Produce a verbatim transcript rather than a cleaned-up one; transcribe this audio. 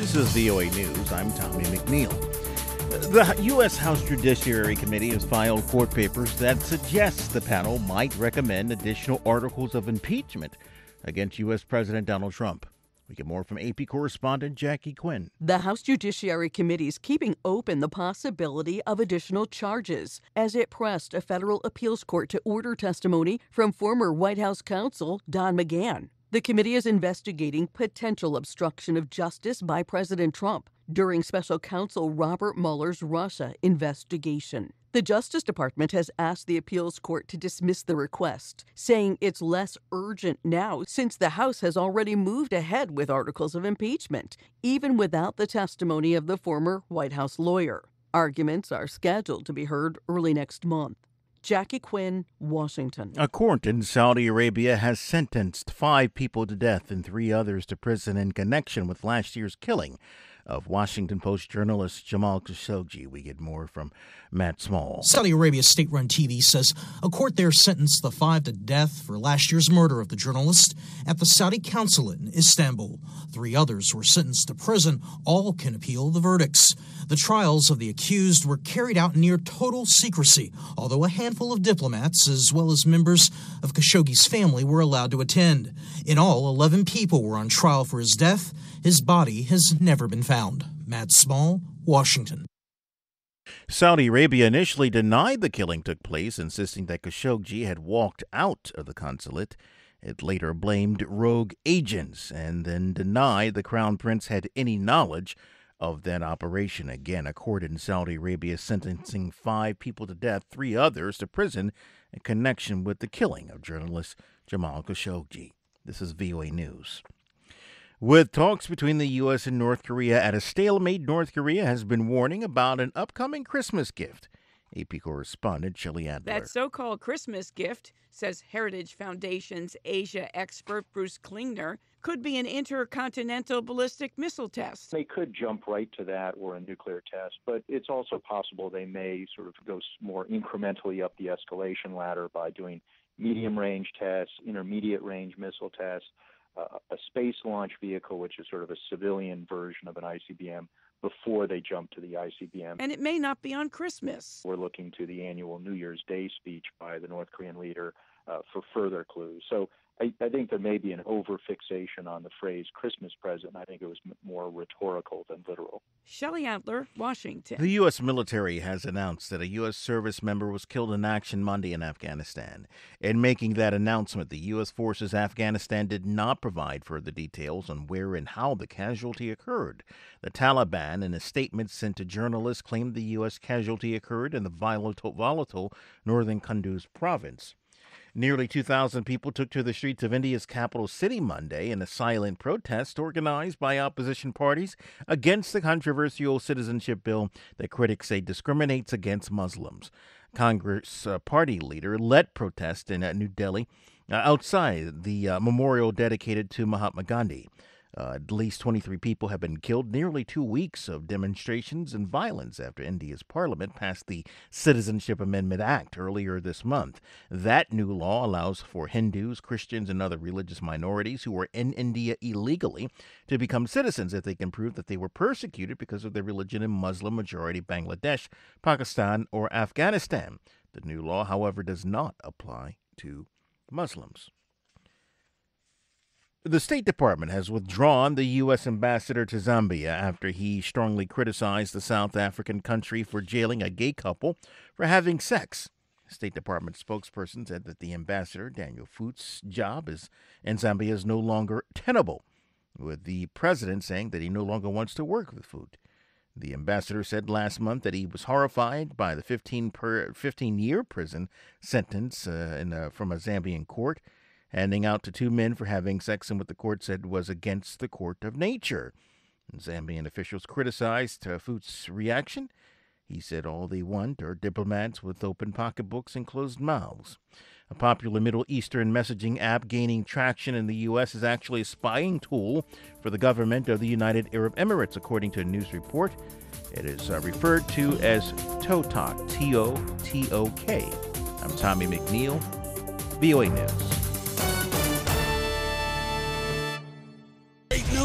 This is V O A News. I'm Tommy McNeil. The U S. House Judiciary Committee has filed court papers that suggest the panel might recommend additional articles of impeachment against U S. President Donald Trump. We get more from A P correspondent Jackie Quinn. The House Judiciary Committee is keeping open the possibility of additional charges as it pressed a federal appeals court to order testimony from former White House counsel Don McGahn. The committee is investigating potential obstruction of justice by President Trump during special counsel Robert Mueller's Russia investigation. The Justice Department has asked the appeals court to dismiss the request, saying it's less urgent now since the House has already moved ahead with articles of impeachment, even without the testimony of the former White House lawyer. Arguments are scheduled to be heard early next month. Jackie Quinn, Washington. A court in Saudi Arabia has sentenced five people to death and three others to prison in connection with last year's killing of Washington Post journalist Jamal Khashoggi. We get more from Matt Small. Saudi Arabia's state-run T V says a court there sentenced the five to death for last year's murder of the journalist at the Saudi consulate in Istanbul. Three others were sentenced to prison. All can appeal the verdicts. The trials of the accused were carried out near total secrecy, although a handful of diplomats, as well as members of Khashoggi's family, were allowed to attend. In all, eleven people were on trial for his death. His body has never been found. Matt Small, Washington. Saudi Arabia initially denied the killing took place, insisting that Khashoggi had walked out of the consulate. It later blamed rogue agents and then denied the crown prince had any knowledge of that operation. Again, a court in Saudi Arabia sentencing five people to death, three others to prison in connection with the killing of journalist Jamal Khashoggi. This is V O A News. With talks between the U S and North Korea at a stalemate, North Korea has been warning about an upcoming Christmas gift. A P correspondent Shelley Adler. That so-called Christmas gift, says Heritage Foundation's Asia expert Bruce Klingner, could be an intercontinental ballistic missile test. They could jump right to that or a nuclear test, but it's also possible they may sort of go more incrementally up the escalation ladder by doing medium-range tests, intermediate-range missile tests, uh, a space launch vehicle, which is sort of a civilian version of an I C B M, before they jump to the I C B M. And it may not be on Christmas. We're looking to the annual New Year's Day speech by the North Korean leader uh, for further clues. So I, I think there may be an over-fixation on the phrase Christmas present. I think it was m- more rhetorical than literal. Shelley Adler, Washington. The U S military has announced that a U S service member was killed in action Monday in Afghanistan. In making that announcement, the U S forces Afghanistan did not provide further details on where and how the casualty occurred. The Taliban, in a statement sent to journalists, claimed the U S casualty occurred in the volatile, volatile northern Kunduz province. Nearly two thousand people took to the streets of India's capital city Monday in a silent protest organized by opposition parties against the controversial citizenship bill that critics say discriminates against Muslims. Congress uh, party leader led protests in uh, New Delhi uh, outside the uh, memorial dedicated to Mahatma Gandhi. Uh, at least twenty-three people have been killed, nearly two weeks of demonstrations and violence after India's parliament passed the Citizenship Amendment Act earlier this month. That new law allows for Hindus, Christians, and other religious minorities who are in India illegally to become citizens if they can prove that they were persecuted because of their religion in Muslim-majority Bangladesh, Pakistan, or Afghanistan. The new law, however, does not apply to Muslims. The State Department has withdrawn the U S ambassador to Zambia after he strongly criticized the South African country for jailing a gay couple for having sex. The State Department spokesperson said that the ambassador, Daniel Foot's job is in Zambia is no longer tenable, with the president saying that he no longer wants to work with Foot. The ambassador said last month that he was horrified by the fifteen-year prison sentence uh, in a, from a Zambian court, handing out to two men for having sex in what the court said was against the court of nature. And Zambian officials criticized uh, Foot's reaction. He said all they want are diplomats with open pocketbooks and closed mouths. A popular Middle Eastern messaging app gaining traction in the U S is actually a spying tool for the government of the United Arab Emirates, according to a news report. It is uh, referred to as Totok, T O T O K. I'm Tommy McNeil, V O A News.